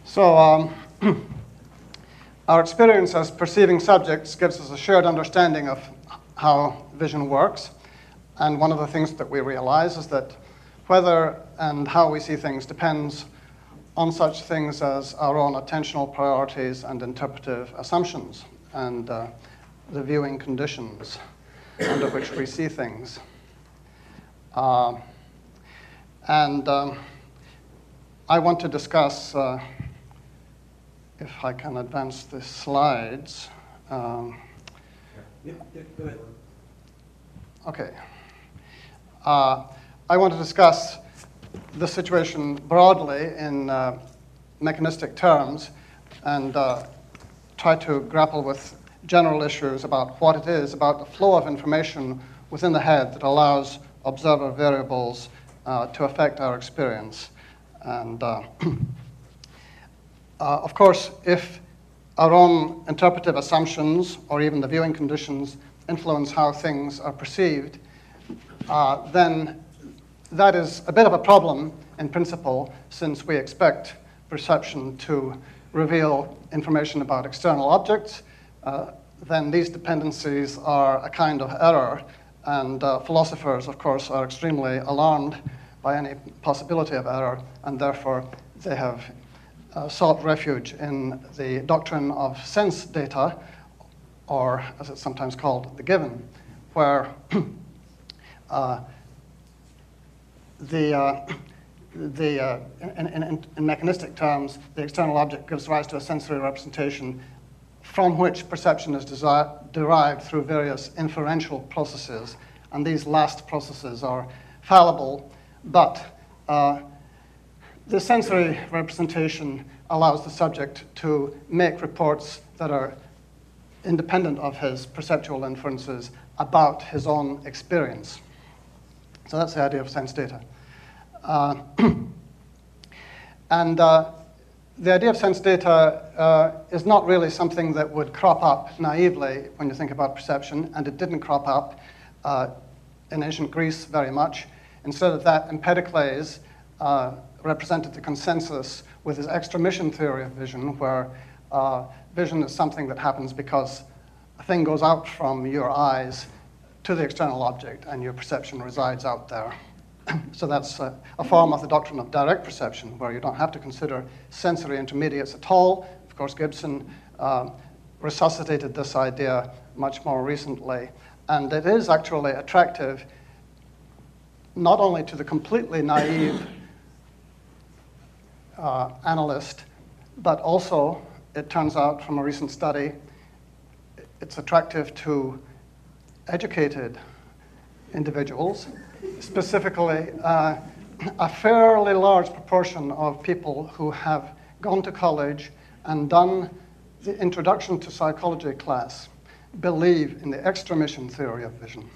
So our experience as perceiving subjects gives us a shared understanding of how vision works. And one of the things that we realize is that whether and how we see things depends on such things as our own attentional priorities and interpretive assumptions and the viewing conditions under which we see things. I want to discuss, if I can advance the slides. Go ahead. Okay. I want to discuss the situation broadly in mechanistic terms and try to grapple with general issues about what it is about the flow of information within the head that allows observer variables to affect our experience. And of course, if our own interpretive assumptions or even the viewing conditions influence how things are perceived, then that is a bit of a problem in principle, since we expect perception to reveal information about external objects. Then these dependencies are a kind of error, and philosophers, of course, are extremely alarmed by any possibility of error, and therefore they have sought refuge in the doctrine of sense data, or as it's sometimes called, the given, where in mechanistic terms, the external object gives rise to a sensory representation from which perception is derived through various inferential processes. And these last processes are fallible, but the sensory representation allows the subject to make reports that are independent of his perceptual inferences about his own experience. So that's the idea of sense data. The idea of sense data is not really something that would crop up naively when you think about perception, and it didn't crop up in ancient Greece very much. Instead of that, Empedocles represented the consensus with his extramission theory of vision, where vision is something that happens because a thing goes out from your eyes to the external object, and your perception resides out there. So that's a form of the doctrine of direct perception, where you don't have to consider sensory intermediates at all. Of course, Gibson resuscitated this idea much more recently. And it is actually attractive not only to the completely naive analyst, but also, it turns out from a recent study, it's attractive to educated individuals. Specifically, a fairly large proportion of people who have gone to college and done the introduction to psychology class believe in the extramission theory of vision.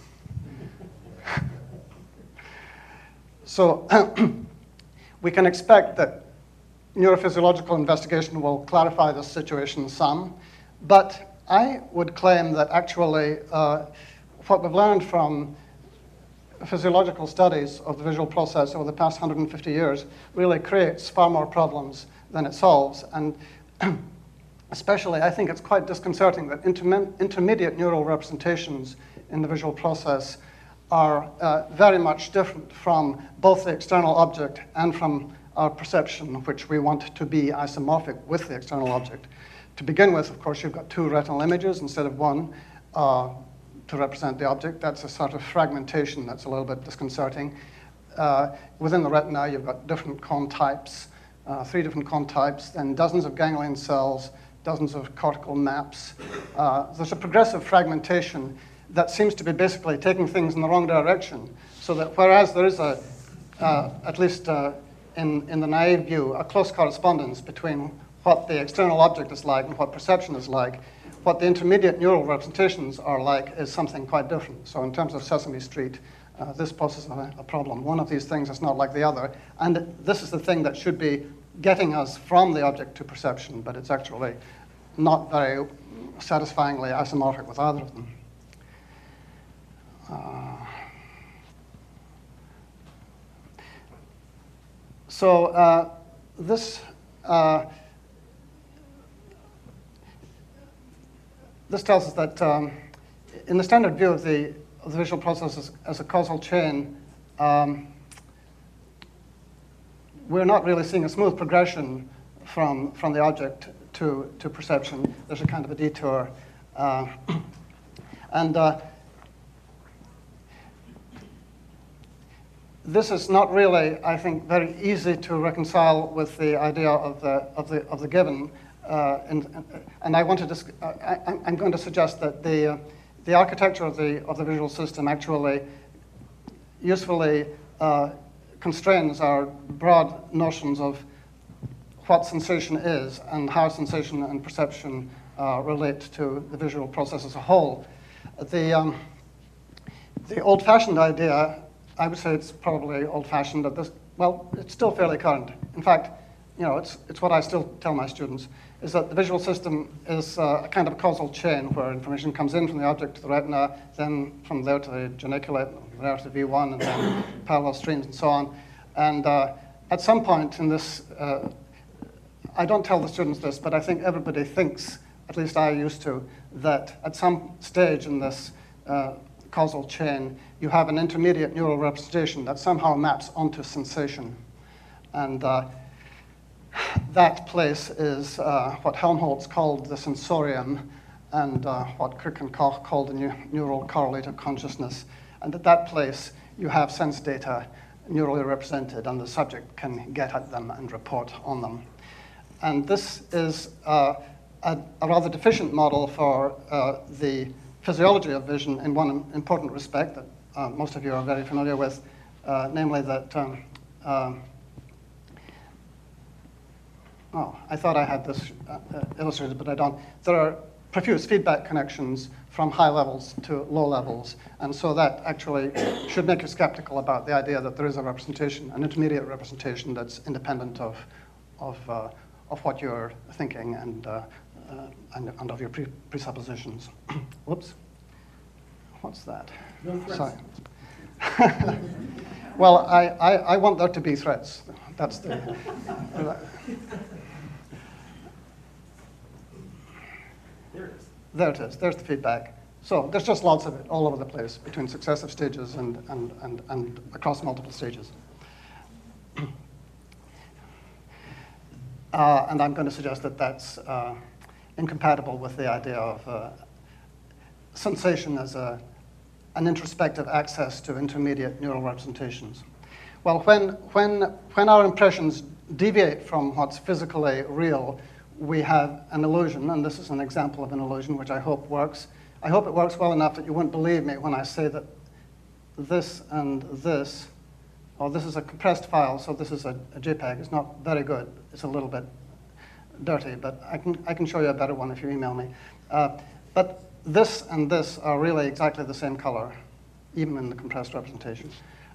So we can expect that neurophysiological investigation will clarify this situation some, but I would claim that actually what we've learned from physiological studies of the visual process over the past 150 years really creates far more problems than it solves. And especially, I think it's quite disconcerting that intermediate neural representations in the visual process are very much different from both the external object and from our perception, which we want to be isomorphic with the external object. To begin with, of course, you've got two retinal images instead of one to represent the object. That's a sort of fragmentation that's a little bit disconcerting. Within the retina, you've got different cone types, 3 different cone types, then dozens of ganglion cells, dozens of cortical maps. There's a progressive fragmentation that seems to be basically taking things in the wrong direction, so that whereas there is at least in the naive view, a close correspondence between what the external object is like and what perception is like, what the intermediate neural representations are like is something quite different. So in terms of Sesame Street, this poses a problem. One of these things is not like the other, and this is the thing that should be getting us from the object to perception, but it's actually not very satisfyingly isomorphic with either of them. So this this tells us that in the standard view of the visual process as a causal chain, we're not really seeing a smooth progression from the object to perception. There's a kind of a detour. This is not really, I think, very easy to reconcile with the idea of the given. And I want to I'm going to suggest that the architecture of the visual system actually usefully constrains our broad notions of what sensation is and how sensation and perception relate to the visual process as a whole. The old-fashioned idea, I would say it's probably old-fashioned at this, well, it's still fairly current. In fact, it's what I still tell my students, is that the visual system is a kind of a causal chain where information comes in from the object to the retina, then from there to the geniculate, there to the V1, and then parallel streams and so on. And at some point in this, I don't tell the students this, but I think everybody thinks, at least I used to, that at some stage in this causal chain, you have an intermediate neural representation that somehow maps onto sensation. And that place is what Helmholtz called the sensorium, and what Crick and Koch called the neural correlative consciousness. And at that place, you have sense data neurally represented, and the subject can get at them and report on them. And this is a rather deficient model for the physiology of vision in one important respect that most of you are very familiar with, namely that, I thought I had this illustrated, but I don't. There are profuse feedback connections from high levels to low levels, and so that actually should make you skeptical about the idea that there is a representation, an intermediate representation that's independent of what you're thinking and of your presuppositions. Whoops. What's that? No threats. Sorry. Well, I want there to be threats. That's the... There it is. There it is. There's the feedback. So there's just lots of it all over the place between successive stages and across multiple stages. And I'm going to suggest that that's incompatible with the idea of sensation as an introspective access to intermediate neural representations. Well, when our impressions deviate from what's physically real, we have an illusion, and this is an example of an illusion which I hope works. I hope it works well enough that you won't believe me when I say that this and this, or this is a compressed file, so this is a JPEG. It's not very good. It's a little bit dirty, but I can show you a better one if you email me. But this and this are really exactly the same color, even in the compressed representation.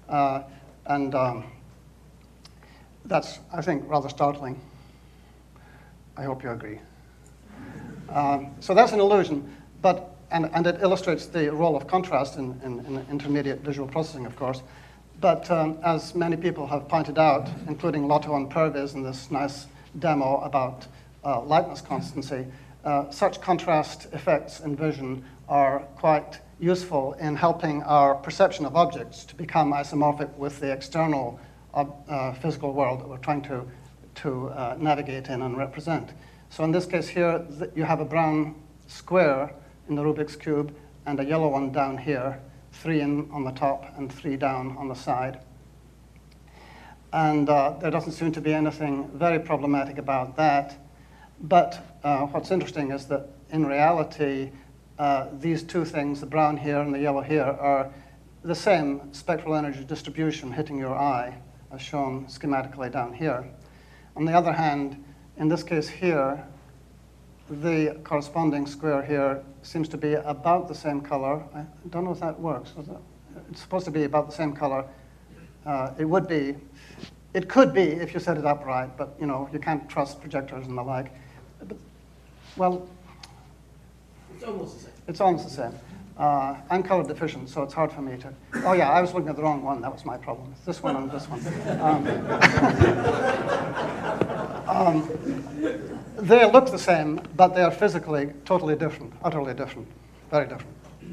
That's, I think, rather startling. I hope you agree. So that's an illusion, and it illustrates the role of contrast in intermediate visual processing, of course. But as many people have pointed out, including Lotto and Purvis in this nice demo about lightness constancy, such contrast effects in vision are quite useful in helping our perception of objects to become isomorphic with the external physical world that we're trying to navigate in and represent. So in this case here, you have a brown square in the Rubik's Cube and a yellow one down here, 3 in on the top and 3 down on the side. And there doesn't seem to be anything very problematic about that. But what's interesting is that in reality, these two things, the brown here and the yellow here, are the same spectral energy distribution hitting your eye, as shown schematically down here. On the other hand, in this case here, the corresponding square here seems to be about the same color. I don't know if that works. It's supposed to be about the same color. It would be. It could be if you set it up right, but you can't trust projectors and the like. But, well, It's almost the same. It's almost the same. I'm color deficient, so it's hard for me to... Oh, yeah, I was looking at the wrong one. That was my problem. This one and this one. They look the same, but they are physically totally different, utterly different, very different.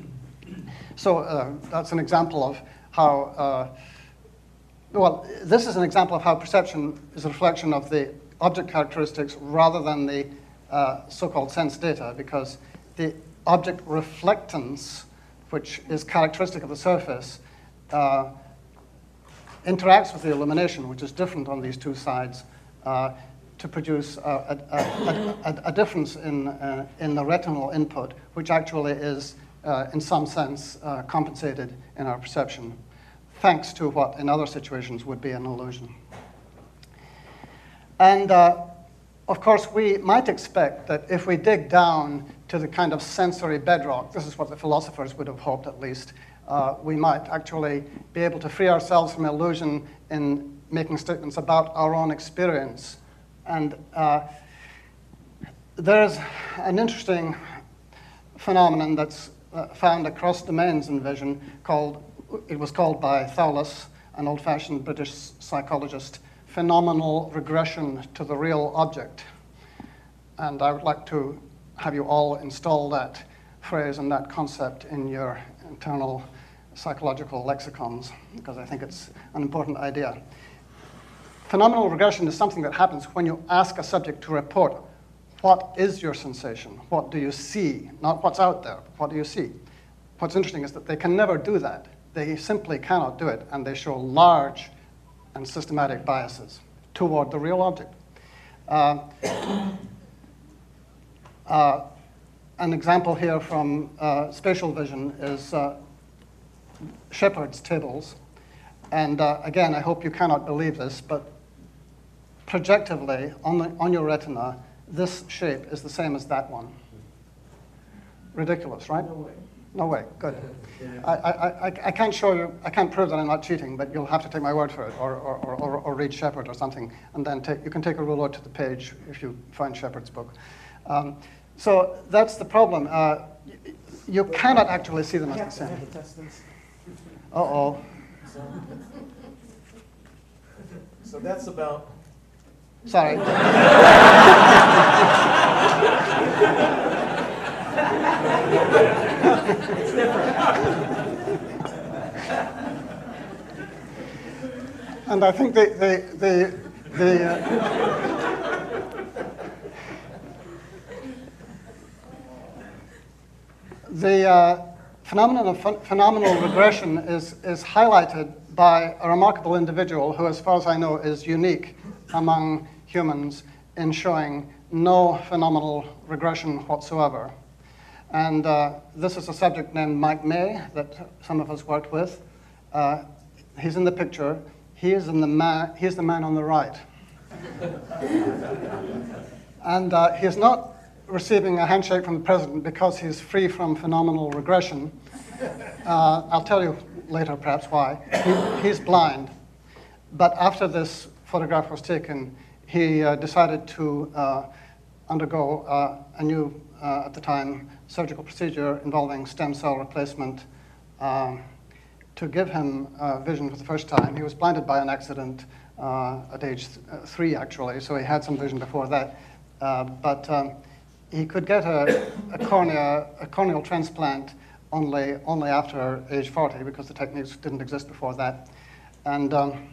So that's an example of how, well, this is an example of how perception is a reflection of the object characteristics rather than the so-called sense data, because the object reflectance, which is characteristic of the surface, interacts with the illumination, which is different on these two sides, to produce a difference in the retinal input, which actually is, in some sense, compensated in our perception, thanks to what in other situations would be an illusion. And of course, we might expect that if we dig down to the kind of sensory bedrock, this is what the philosophers would have hoped at least, we might actually be able to free ourselves from illusion in making statements about our own experience. And there's an interesting phenomenon that's found across domains in vision it was called by Thouless, an old-fashioned British psychologist, phenomenal regression to the real object. And I would like to have you all install that phrase and that concept in your internal psychological lexicons, because I think it's an important idea. Phenomenal regression is something that happens when you ask a subject to report, what is your sensation? What do you see? Not what's out there, what do you see? What's interesting is that they can never do that. They simply cannot do it, and they show large and systematic biases toward the real object. An example here from spatial vision is Shepard's tables. And again, I hope you cannot believe this, but projectively, on your retina, this shape is the same as that one. Ridiculous, right? No way. No way, good. Yeah. I can't show you, I can't prove that I'm not cheating, but you'll have to take my word for it, or read Shepard or something, and then you can take a ruler to the page if you find Shepard's book. So that's the problem. You cannot actually see them as the same. Have to test this. Uh-oh. So that's about. Sorry. It's different. And I think the phenomenon of phenomenal regression is highlighted by a remarkable individual who, as far as I know, is unique among humans in showing no phenomenal regression whatsoever. And this is a subject named Mike May that some of us worked with. He's in the picture. He's the man on the right. And he's not receiving a handshake from the president because he's free from phenomenal regression. I'll tell you later perhaps why. He's blind. But after this photograph was taken, he decided to undergo a new, at the time, surgical procedure involving stem cell replacement to give him vision for the first time. He was blinded by an accident at age 3, actually, so he had some vision before that. But he could get a corneal transplant only after age 40 because the techniques didn't exist before that. And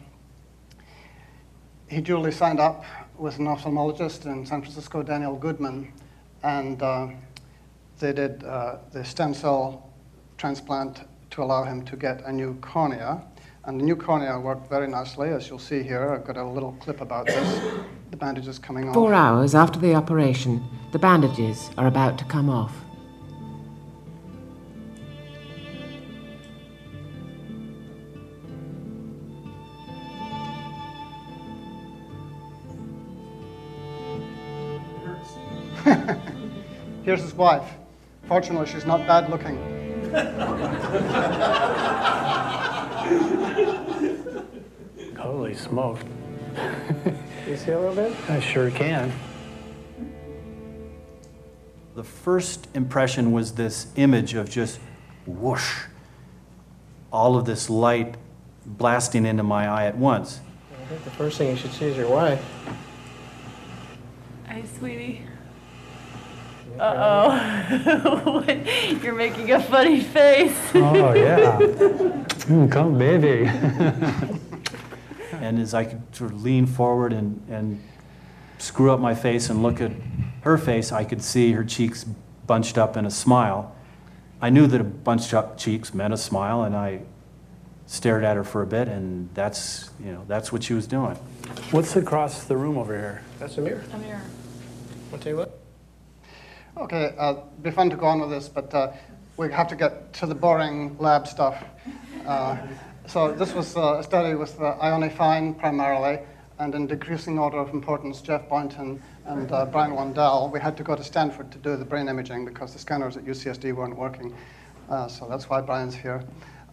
he duly signed up with an ophthalmologist in San Francisco, Daniel Goodman, and they did the stem cell transplant to allow him to get a new cornea. And the new cornea worked very nicely, as you'll see here. I've got a little clip about this. The bandage is coming off. 4 hours after the operation, the bandages are about to come off. Here's his wife. Fortunately, she's not bad looking. Holy smoke. You see a little bit? I sure can. The first impression was this image of just whoosh, all of this light blasting into my eye at once. I think the first thing you should see is your wife. Hi, sweetie. Uh-oh. You're making a funny face. Oh, yeah. Come, baby. And as I could sort of lean forward and screw up my face and look at her face, I could see her cheeks bunched up in a smile. I knew that a bunched up cheeks meant a smile, and I stared at her for a bit, and that's what she was doing. What's across the room over here? That's a mirror. Come here. Want to take a look? Okay, it'd be fun to go on with this, but we have to get to the boring lab stuff. So this was a study with Ione Fine primarily, and in decreasing order of importance, Jeff Boynton and Brian Wandell. We had to go to Stanford to do the brain imaging because the scanners at UCSD weren't working. So that's why Brian's here.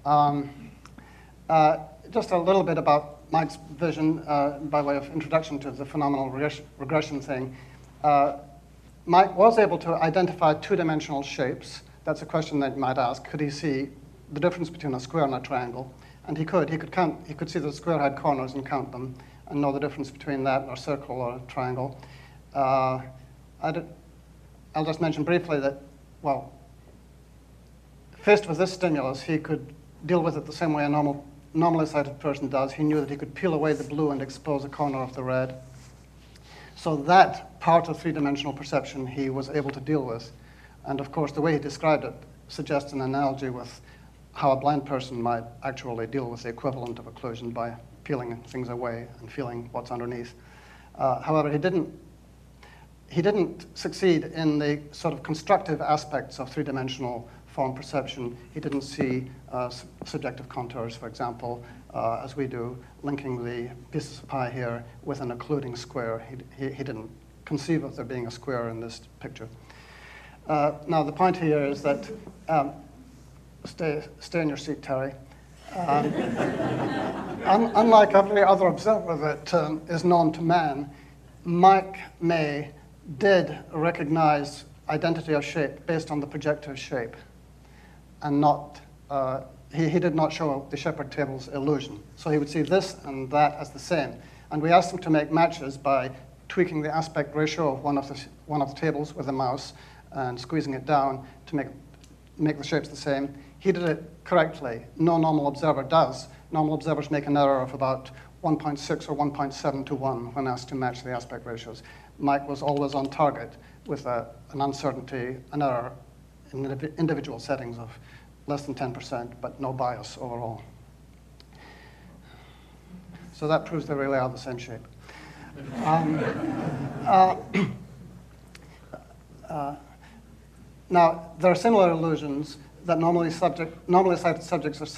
Just a little bit about Mike's vision by way of introduction to the phenomenal regression thing. Mike was able to identify two-dimensional shapes. That's a question that you might ask. Could he see the difference between a square and a triangle? And he could. He could see the square had corners and count them and know the difference between that and a circle or a triangle. I'll just mention briefly that, well, faced with this stimulus, he could deal with it the same way a normally sighted person does. He knew that he could peel away the blue and expose a corner of the red. So that part of three-dimensional perception he was able to deal with. And of course, the way he described it suggests an analogy with how a blind person might actually deal with the equivalent of occlusion by peeling things away and feeling what's underneath. However, he didn't succeed in the sort of constructive aspects of three-dimensional form perception. He didn't see subjective contours, for example, as we do, linking the pieces of pie here with an occluding square. He didn't conceive of there being a square in this picture. Now, the point here is that, stay in your seat, Terry. Unlike every other observer that is known to man, Mike May did recognize identity of shape based on the projective shape, and not, he did not show the Shepard table's illusion. So he would see this and that as the same. And we asked him to make matches by tweaking the aspect ratio of one of the tables with a mouse and squeezing it down to make the shapes the same. He did it correctly. No normal observer does. Normal observers make an error of about 1.6 or 1.7 to 1 when asked to match the aspect ratios. Mike was always on target with an uncertainty, an error in individual settings of less than 10%, but no bias overall. So that proves they really are the same shape. Now, there are similar illusions that normally sighted subjects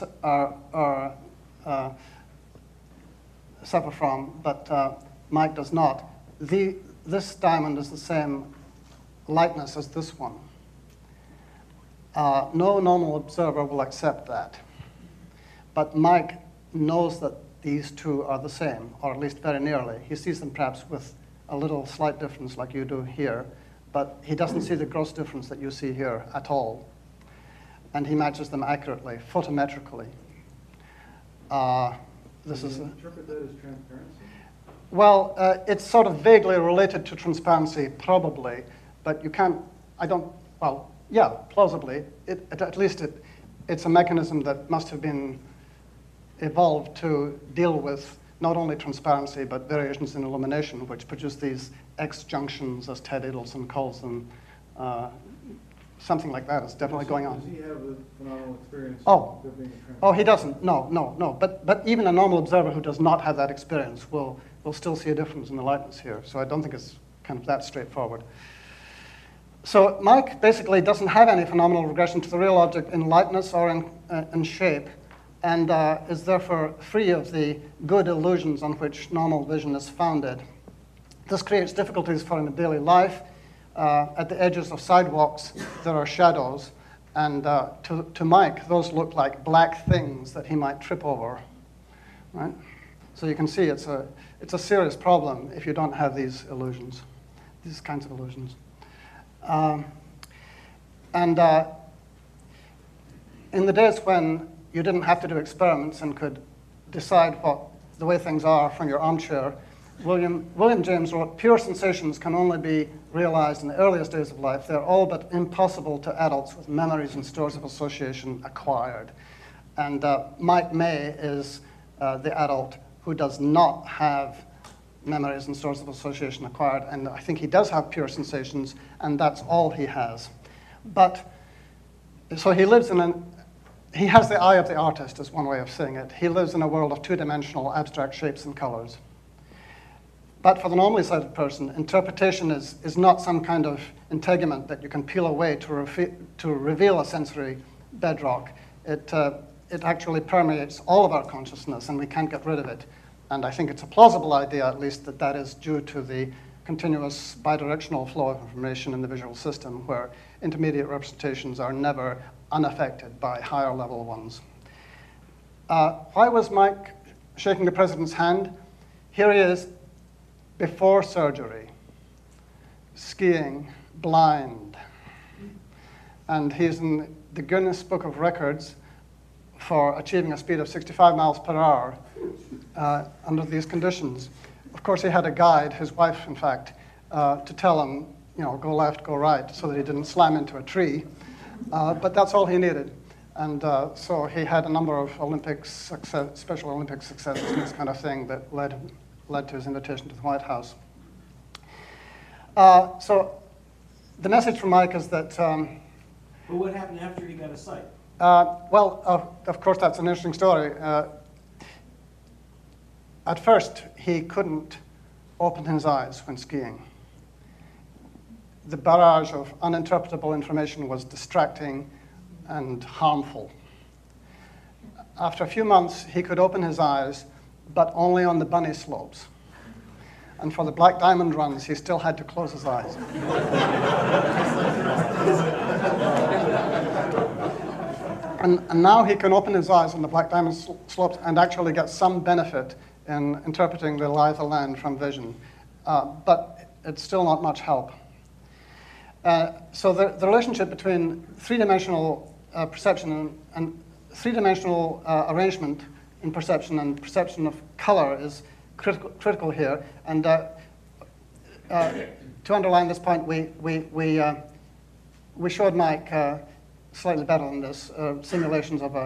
suffer from, but Mike does not. This diamond is the same lightness as this one. No normal observer will accept that. But Mike knows that these two are the same, or at least very nearly. He sees them perhaps with a little slight difference like you do here, but he doesn't see the gross difference that you see here at all. And he matches them accurately, photometrically. This is interpret that as transparency? Well, it's sort of vaguely related to transparency, probably, but you can't, well, yeah, plausibly. At least it's a mechanism that must have been evolved to deal with not only transparency, but variations in illumination, which produce these X junctions, as Ted Edelson calls them. Something like that is definitely going on. Does he have a phenomenal experience Oh. of being a transparency? Oh, he doesn't. No. But even a normal observer who does not have that experience will still see a difference in the lightness here. So I don't think it's kind of that straightforward. So Mike basically doesn't have any phenomenal regression to the real object in lightness or in shape, and is therefore free of the good illusions on which normal vision is founded. This creates difficulties for him in daily life. At the edges of sidewalks, there are shadows, and to Mike, those look like black things that he might trip over, right? So you can see it's a serious problem if you don't have these illusions, these kinds of illusions. In the days when you didn't have to do experiments and could decide the way things are from your armchair, William James wrote, "Pure sensations can only be realized in the earliest days of life. They're all but impossible to adults with memories and stores of association acquired." And Mike May is the adult who does not have memories and stores of association acquired, and I think he does have pure sensations, and that's all he has. But, so he lives he has the eye of the artist, is one way of saying it. He lives in a world of two-dimensional abstract shapes and colors. But for the normally sighted person, interpretation is not some kind of integument that you can peel away to reveal a sensory bedrock. It actually permeates all of our consciousness, and we can't get rid of it. And I think it's a plausible idea, at least, that that is due to the continuous bidirectional flow of information in the visual system, where intermediate representations are never unaffected by higher level ones. Why was Mike shaking the president's hand? Here he is, before surgery, skiing, blind. And he's in the Guinness Book of Records for achieving a speed of 65 miles per hour under these conditions. Of course, he had a guide, his wife, in fact, to tell him, go left, go right, so that he didn't slam into a tree. But that's all he needed. And so he had a number of Special Olympic successes and this kind of thing that led to his invitation to the White House. So the message from Mike is that... But what happened after he got a sight? Of course, that's an interesting story. At first, he couldn't open his eyes when skiing. The barrage of uninterpretable information was distracting and harmful. After a few months, he could open his eyes, but only on the bunny slopes. And for the Black Diamond runs, he still had to close his eyes. And now he can open his eyes on the Black Diamond slopes and actually get some benefit in interpreting the lie of the land from vision. But it's still not much help. So the relationship between three-dimensional perception and three-dimensional arrangement in perception and perception of color is critical here. And to underline this point, we showed Mike slightly better than this simulations of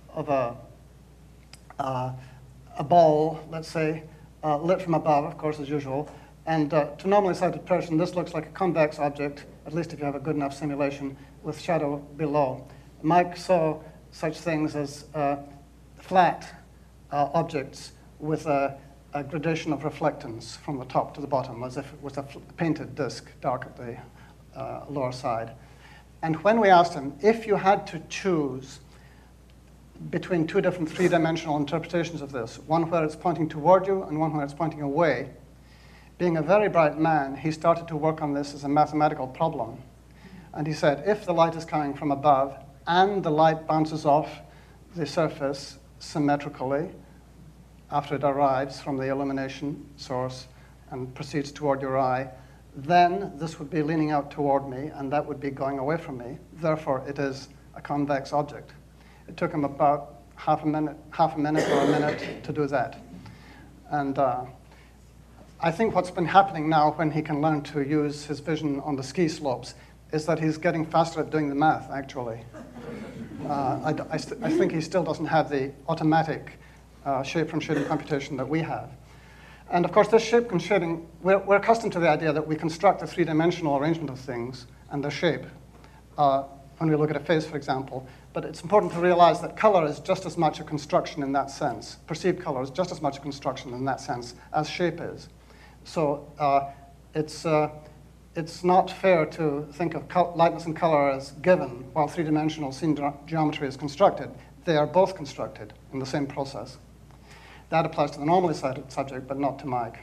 a ball, let's say, lit from above, of course, as usual. And to a normally sighted person, this looks like a convex object, at least if you have a good enough simulation, with shadow below. Mike saw such things as flat objects with a gradation of reflectance from the top to the bottom, as if it was a painted disk, dark at the lower side. And when we asked him, if you had to choose between two different three-dimensional interpretations of this, one where it's pointing toward you and one where it's pointing away, being a very bright man, he started to work on this as a mathematical problem. And he said, if the light is coming from above and the light bounces off the surface symmetrically after it arrives from the illumination source and proceeds toward your eye, then this would be leaning out toward me, and that would be going away from me. Therefore, it is a convex object. It took him about half a minute or a minute to do that. And I think what's been happening now when he can learn to use his vision on the ski slopes is that he's getting faster at doing the math, actually. I think he still doesn't have the automatic shape from shading computation that we have. And of course, this shape from shading, we're accustomed to the idea that we construct a three-dimensional arrangement of things and their shape when we look at a face, for example. But it's important to realize that color is just as much a construction in that sense. Perceived color is just as much a construction in that sense as shape is. So it's not fair to think of lightness and color as given while three-dimensional scene geometry is constructed. They are both constructed in the same process. That applies to the normally sighted subject, but not to Mike.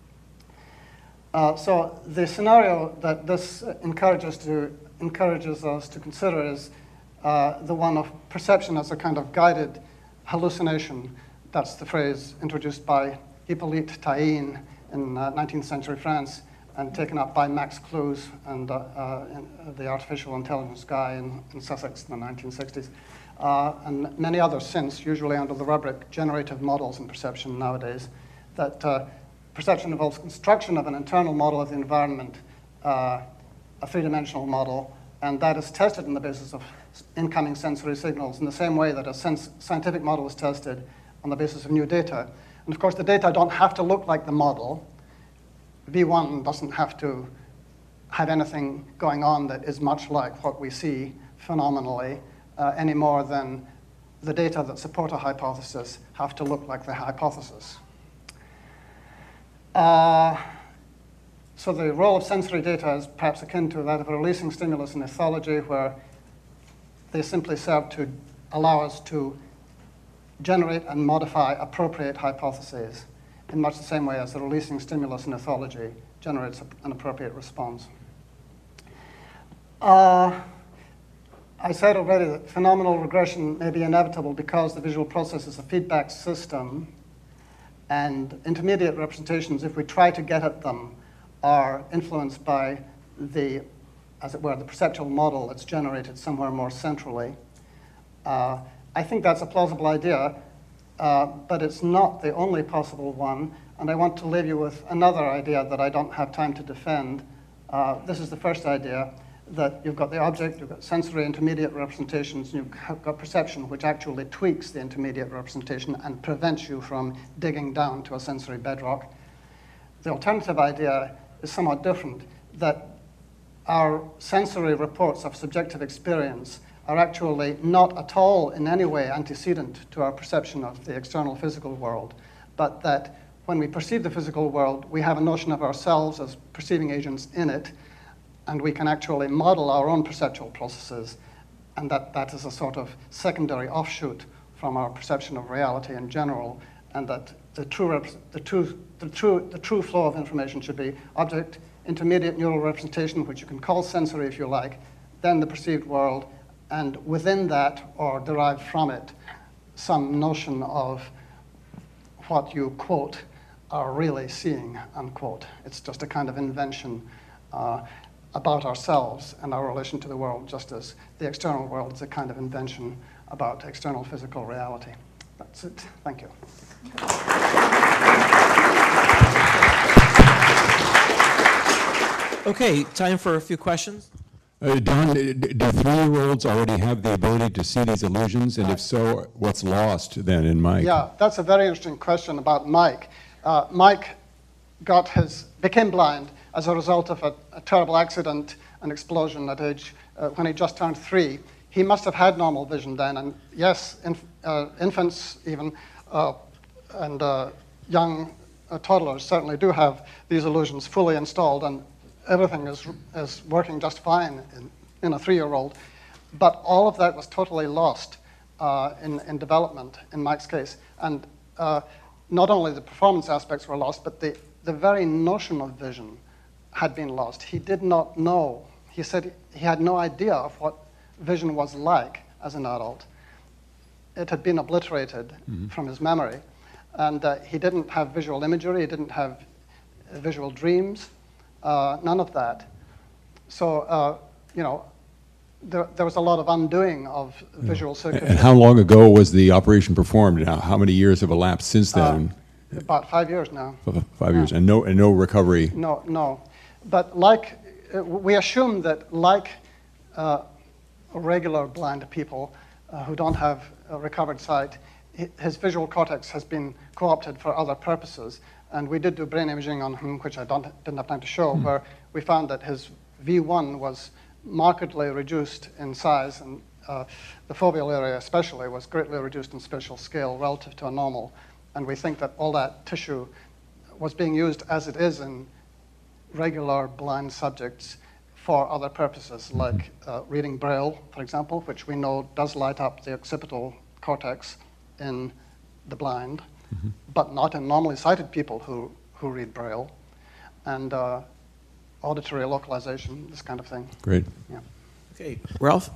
So the scenario that this encourages us to consider is the one of perception as a kind of guided hallucination. That's the phrase introduced by Hippolyte Taine in 19th century France and taken up by Max Cluse and the artificial intelligence guy in Sussex in the 1960s. And many others since, usually under the rubric generative models in perception nowadays, that perception involves construction of an internal model of the environment, a three-dimensional model, and that is tested on the basis of incoming sensory signals in the same way that a scientific model is tested on the basis of new data. And of course, the data don't have to look like the model. V1 doesn't have to have anything going on that is much like what we see phenomenally, any more than the data that support a hypothesis have to look like the hypothesis. So the role of sensory data is perhaps akin to that of a releasing stimulus in ethology, where they simply serve to allow us to generate and modify appropriate hypotheses in much the same way as the releasing stimulus in ethology generates an appropriate response. I said already that phenomenal regression may be inevitable because the visual process is a feedback system, and intermediate representations, if we try to get at them, are influenced by the, as it were, the perceptual model that's generated somewhere more centrally. I think that's a plausible idea, but it's not the only possible one, and I want to leave you with another idea that I don't have time to defend. This is the first idea, that you've got the object, you've got sensory intermediate representations, and you've got perception, which actually tweaks the intermediate representation and prevents you from digging down to a sensory bedrock. The alternative idea is somewhat different, that our sensory reports of subjective experience are actually not at all in any way antecedent to our perception of the external physical world, but that when we perceive the physical world, we have a notion of ourselves as perceiving agents in it, and we can actually model our own perceptual processes, and that is a sort of secondary offshoot from our perception of reality in general, and that the true flow of information should be object, intermediate neural representation, which you can call sensory if you like, then the perceived world, and within that, or derived from it, some notion of what you, quote, are really seeing, unquote. It's just a kind of invention about ourselves and our relation to the world, just as the external world is a kind of invention about external physical reality. That's it. Thank you. Okay, time for a few questions. Don, do 3-year-olds already have the ability to see these illusions? And if so, what's lost then in Mike? Yeah, that's a very interesting question about Mike. Mike became blind as a result of a terrible accident, an explosion at age, when he just turned 3. He must have had normal vision then, and yes, infants even, and young toddlers certainly do have these illusions fully installed, and everything is working just fine in a 3-year-old. But all of that was totally lost in development, in Mike's case. And not only the performance aspects were lost, but the very notion of vision had been lost. He did not know. He said he had no idea of what vision was like as an adult. It had been obliterated from his memory. And he didn't have visual imagery. He didn't have visual dreams. None of that. So, there was a lot of undoing of visual circuitry. And how long ago was the operation performed? Now, how many years have elapsed since then? About 5 years now. 5 years, and no recovery. No. But we assume that like regular blind people who don't have a recovered sight, his visual cortex has been co-opted for other purposes. And we did do brain imaging on him, which I didn't have time to show, where we found that his V1 was markedly reduced in size, and the foveal area especially was greatly reduced in spatial scale relative to a normal. And we think that all that tissue was being used as it is in regular blind subjects for other purposes, like reading Braille, for example, which we know does light up the occipital cortex in the blind, but not in normally sighted people who read Braille, and auditory localization, this kind of thing. Great. Yeah. Okay, Ralph?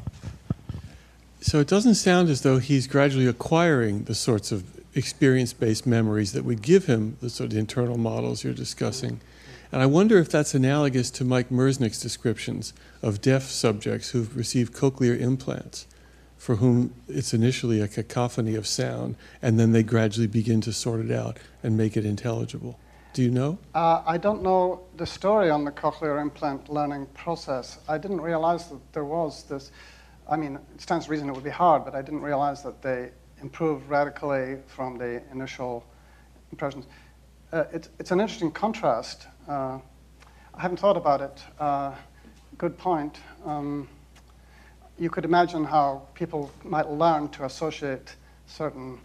So it doesn't sound as though he's gradually acquiring the sorts of experience-based memories that would give him the sort of internal models you're discussing. And I wonder if that's analogous to Mike Merznick's descriptions of deaf subjects who've received cochlear implants, for whom it's initially a cacophony of sound, and then they gradually begin to sort it out and make it intelligible. Do you know? I don't know the story on the cochlear implant learning process. I didn't realize that there was this. I mean, it stands to reason it would be hard, but I didn't realize that they improved radically from the initial impressions. It's an interesting contrast. I haven't thought about it. Good point. You could imagine how people might learn to associate certain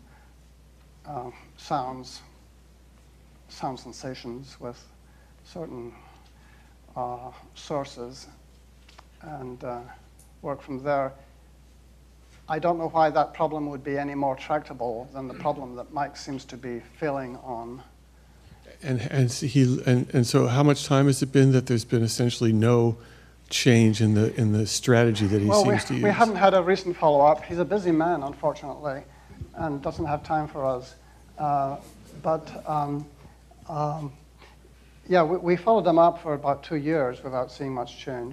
sound sensations with certain sources and work from there. I don't know why that problem would be any more tractable than the problem that Mike seems to be failing on. And so how much time has it been that there's been essentially no change in the strategy that he seems to use? We haven't had a recent follow-up. He's a busy man, unfortunately, and doesn't have time for us. Yeah, we followed him up for about 2 years without seeing much change.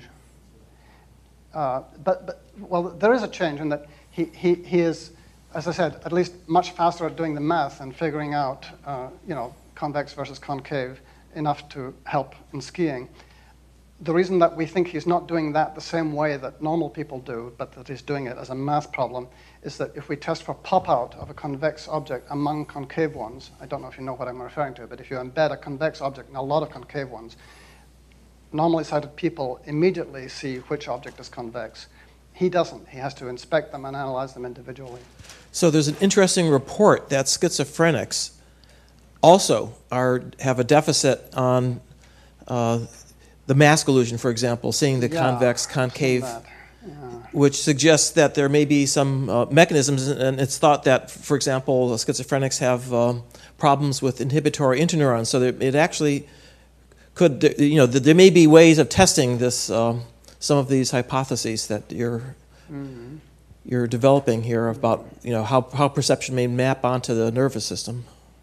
Well, there is a change in that he is, as I said, at least much faster at doing the math and figuring out, convex versus concave enough to help in skiing. The reason that we think he's not doing that the same way that normal people do, but that he's doing it as a math problem, is that if we test for pop-out of a convex object among concave ones, I don't know if you know what I'm referring to, but if you embed a convex object in a lot of concave ones, normally sighted people immediately see which object is convex. He doesn't. He has to inspect them and analyze them individually. So there's an interesting report that schizophrenics also have a deficit on the mask illusion, for example, seeing the convex, concave, which suggests that there may be some mechanisms, and it's thought that, for example, schizophrenics have problems with inhibitory interneurons, so it actually could, there may be ways of testing this, some of these hypotheses that you're developing here about, how perception may map onto the nervous system.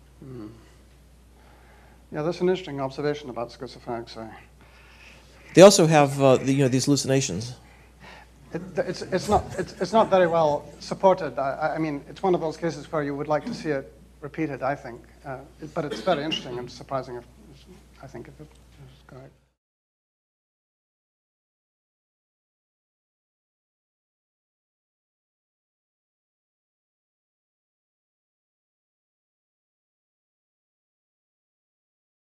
Yeah, that's an interesting observation about schizophrenics. They also have these hallucinations. It's not very well supported. I mean, it's one of those cases where you would like to see it repeated, I think. But it's very interesting and surprising, I think, if it is correct.